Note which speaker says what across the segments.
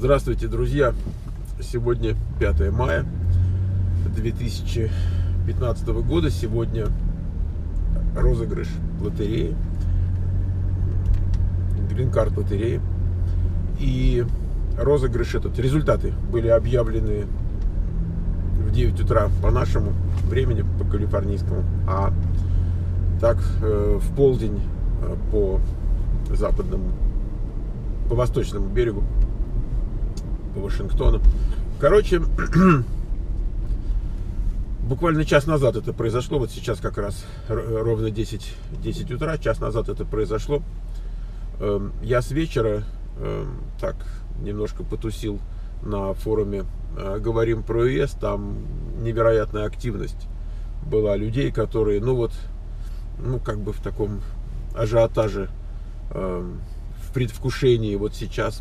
Speaker 1: Здравствуйте, друзья! Сегодня 5 мая 2015 года. Сегодня розыгрыш лотереи, грин-карт лотереи. И розыгрыш этот, результаты были объявлены в 9 утра по нашему времени, по калифорнийскому, а так в полдень по западному, по восточному берегу, по Вашингтону. Короче, буквально час назад это произошло. Вот сейчас как раз ровно 10 утра, час назад это произошло. Я с вечера так немножко потусил на форуме «Говорим про ЕС». Там невероятная активность была людей, которые, как бы в таком ажиотаже, в предвкушении вот сейчас.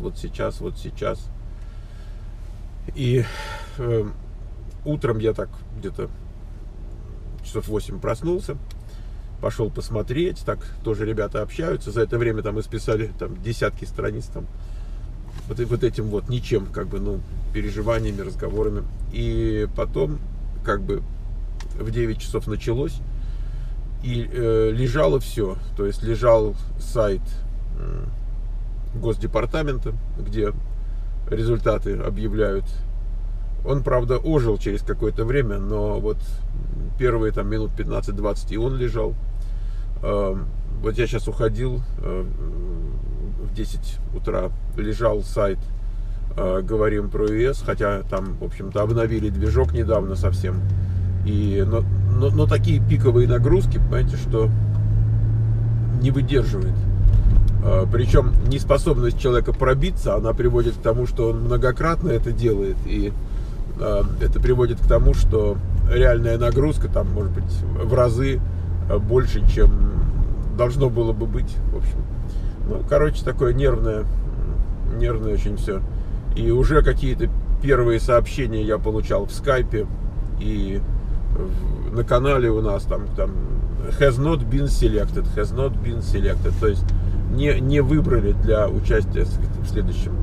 Speaker 1: И утром я так где-то часов 8 проснулся, пошел посмотреть, так тоже ребята общаются. За это время там исписали там десятки страниц там вот этим вот ничем, как бы, переживаниями, разговорами. И потом как бы в 9 часов началось, и лежало все. То есть лежал сайт Госдепартамента, где результаты объявляют. Он, правда, ожил через какое-то время, но вот первые там минут 15-20 и он лежал. Вот я сейчас уходил в 10 утра, лежал сайт «Говорим про ЕС», хотя там, в общем-то, обновили движок недавно совсем. Но такие пиковые нагрузки, понимаете, что не выдерживает. Причем неспособность человека пробиться, она приводит к тому, что он многократно это делает. И это приводит к тому, что реальная нагрузка там может быть в разы больше, чем должно было бы быть. В общем, такое нервное очень все. И уже какие-то первые сообщения я получал в скайпе. И на канале у нас там has not been selected. То есть не выбрали для участия в следующем,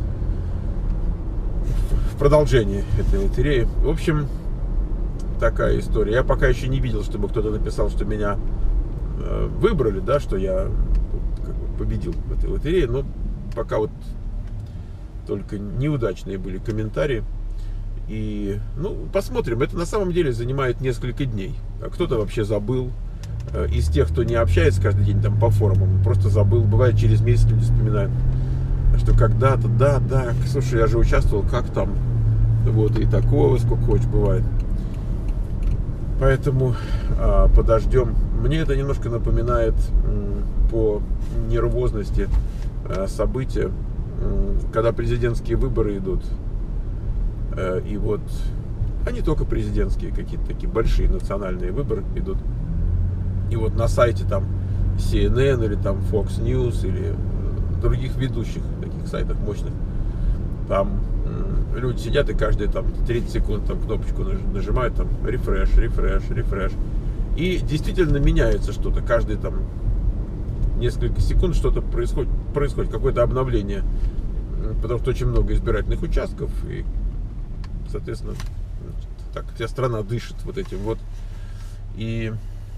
Speaker 1: в продолжении этой лотереи. В общем, такая история. Я пока еще не видел, чтобы кто-то написал, что меня выбрали, да, что я как бы победил в этой лотерее. Но пока вот только неудачные были комментарии. И, посмотрим. Это на самом деле занимает несколько дней. А кто-то вообще забыл. Из тех, кто не общается каждый день там по форумам, просто забыл. Бывает, через месяц люди вспоминают, что когда-то, да, слушай, я же участвовал, как там. Вот, и такого сколько хочешь бывает. Поэтому подождем. Мне это немножко напоминает по нервозности события, когда президентские выборы идут. И вот, а не только президентские, какие-то такие большие национальные выборы идут. И вот на сайте там CNN или там Fox News или других ведущих таких сайтах мощных, там люди сидят и каждые там 30 секунд там кнопочку нажимают, там рефреш. И действительно меняется что-то. Каждые там несколько секунд что-то происходит, какое-то обновление. Потому что очень много избирательных участков. И, соответственно, так вся страна дышит вот этим вот. И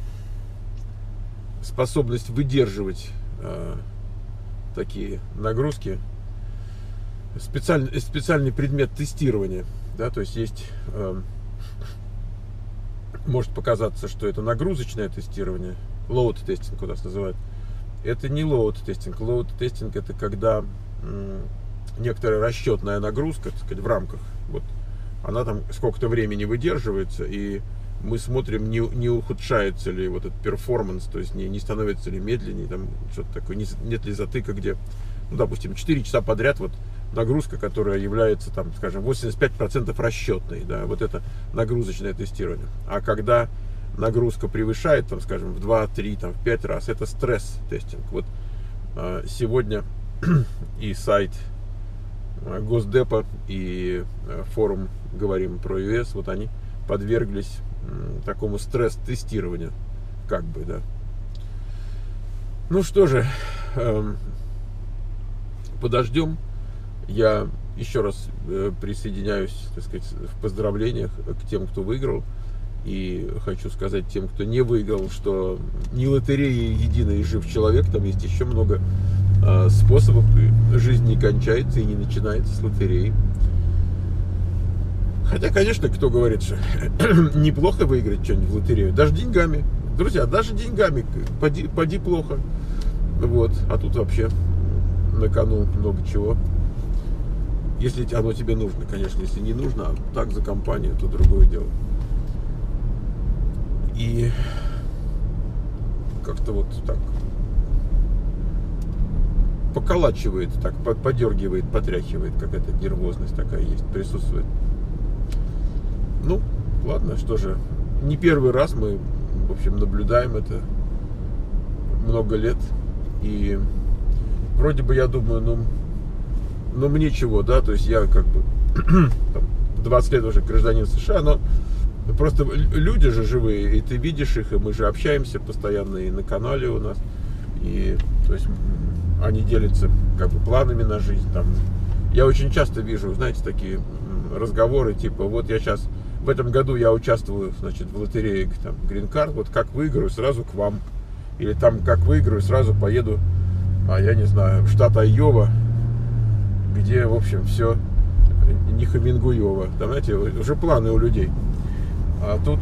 Speaker 1: способность выдерживать такие нагрузки, специальный предмет тестирования, да, то есть может показаться, что это нагрузочное тестирование, load testing у нас называют. Это не load testing. Load testing — это когда некоторая расчетная нагрузка, так сказать, в рамках, вот, она там сколько-то времени выдерживается, и мы смотрим, не ухудшается ли вот этот перформанс, то есть не становится ли медленнее, там что-то такое, нет ли затыка, где, допустим, 4 часа подряд вот нагрузка, которая является, там, скажем, 85% расчетной, да, вот это нагрузочное тестирование. А когда нагрузка превышает, там, скажем, в 2, 3, там, в 5 раз, это стресс-тестинг. Вот сегодня и сайт Госдепа, и форум «Говорим про ЕС», вот они подверглись такому стресс-тестированию, как бы, да. Ну что же, подождем. Я еще раз присоединяюсь, так сказать, в поздравлениях к тем, кто выиграл. И хочу сказать тем, кто не выиграл, что не лотерея единая и жив человек, там есть еще много способов. Жизнь не кончается и не начинается с лотереи. Хотя, конечно, кто говорит, что неплохо выиграть что-нибудь в лотерею, даже деньгами. Друзья, даже деньгами поди плохо. Вот. А тут вообще на кону много чего. Если оно тебе нужно, конечно. Если не нужно, а так за компанию, то другое дело. И как-то вот так поколачивает, так подергивает, потряхивает, какая-то нервозность такая есть, присутствует. Ну, ладно, что же, не первый раз мы, в общем, наблюдаем это много лет. И вроде бы я думаю, ну мне чего, да, то есть я как бы 20 лет уже гражданин США, но просто люди же живые, и ты видишь их, и мы же общаемся постоянно и на канале у нас, и то есть они делятся как бы планами на жизнь. Там я очень часто вижу, знаете, такие разговоры типа: вот я сейчас в этом году я участвую, значит, в лотерее там Green Card, вот как выиграю, сразу к вам, или там как выиграю, сразу поеду, я не знаю, в штат Айова, где, в общем, все не Хамингуева. Там, знаете, уже планы у людей. А тут,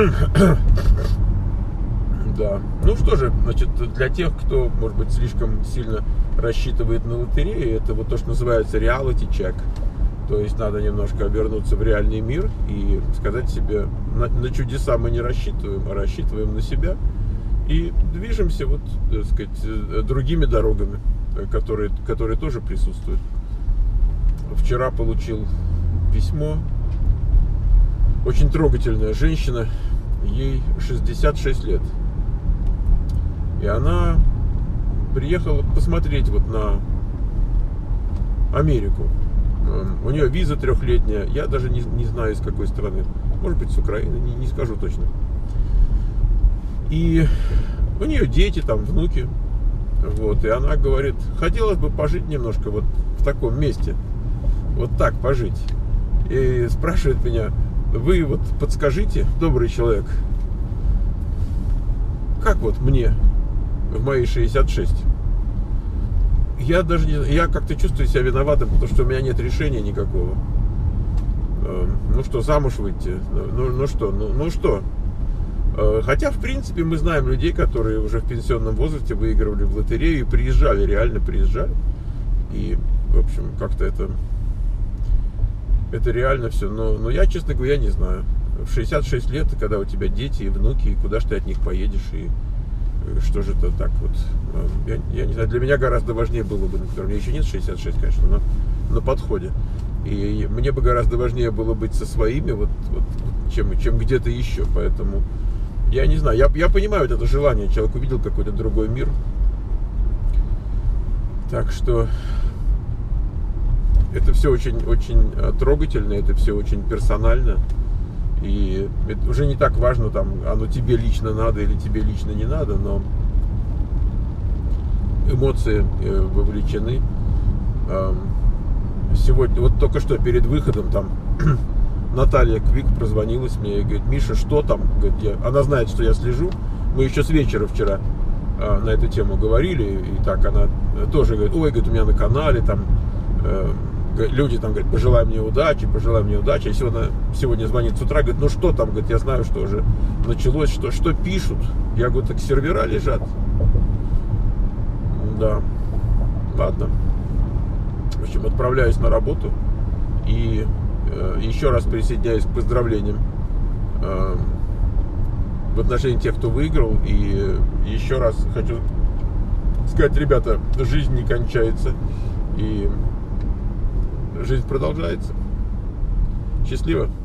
Speaker 1: да. Ну что же, значит, для тех, кто, может быть, слишком сильно рассчитывает на лотерею, это вот то, что называется reality check. То есть надо немножко обернуться в реальный мир и сказать себе: на чудеса мы не рассчитываем, а рассчитываем на себя. И движемся, вот, так сказать, другими дорогами, которые тоже присутствуют. Вчера получил письмо. Очень трогательная женщина, ей 66 лет. И она приехала посмотреть вот на Америку. У нее виза 3-летняя, я даже не знаю, из какой страны. Может быть, с Украины, не скажу точно. И у нее дети, там, внуки. Вот, и она говорит: хотелось бы пожить немножко вот в таком месте. Вот так пожить. И спрашивает меня: вы вот подскажите, добрый человек, как вот мне в мои 66? Я даже не, я как-то чувствую себя виноватым, потому что у меня нет решения никакого. Ну что, замуж выйти? Ну что? Хотя, в принципе, мы знаем людей, которые уже в пенсионном возрасте выигрывали в лотерею и приезжали, реально приезжали. И, в общем, как-то это реально все. Но я, честно говоря, не знаю. В 66 лет, когда у тебя дети и внуки, и куда ж ты от них поедешь, и что же это так вот. Я не знаю, для меня гораздо важнее было бы, например, мне еще нет 66, конечно, но на подходе. И мне бы гораздо важнее было быть со своими, чем где-то еще. Поэтому я не знаю, я понимаю вот это желание, человек увидел какой-то другой мир. Так что это все очень трогательно, это все очень персонально. И это уже не так важно, там, оно тебе лично надо или тебе лично не надо, но эмоции вовлечены. Сегодня, вот только что перед выходом, там Наталья Квик прозвонилась мне и говорит: Миша, что там? Говорит, она знает, что я слежу. Мы еще с вечера вчера на эту тему говорили, и так она тоже говорит: ой, говорит, у меня на канале там люди там говорят: пожелай мне удачи. И сегодня звонит с утра, говорит: ну что там? Говорит, я знаю, что уже началось, что пишут. Я говорю: так сервера лежат. Да, ладно. В общем, отправляюсь на работу и еще раз присоединяюсь к поздравлениям в отношении тех, кто выиграл. И еще раз хочу сказать: ребята, жизнь не кончается, и жизнь продолжается. Счастливо!